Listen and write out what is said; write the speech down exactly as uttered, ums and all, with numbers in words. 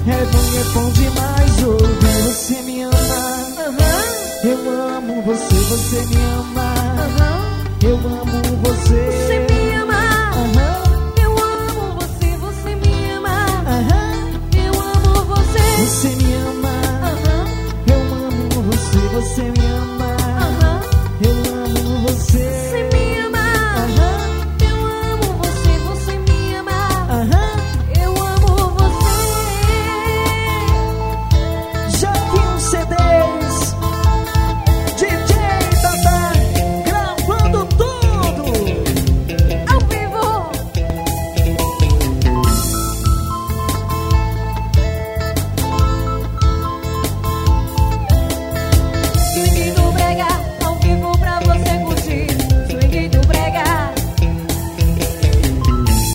É bom, é bom demais ouvir você me ama. Uhum. Eu amo você, você me ama. Uhum. Eu amo você.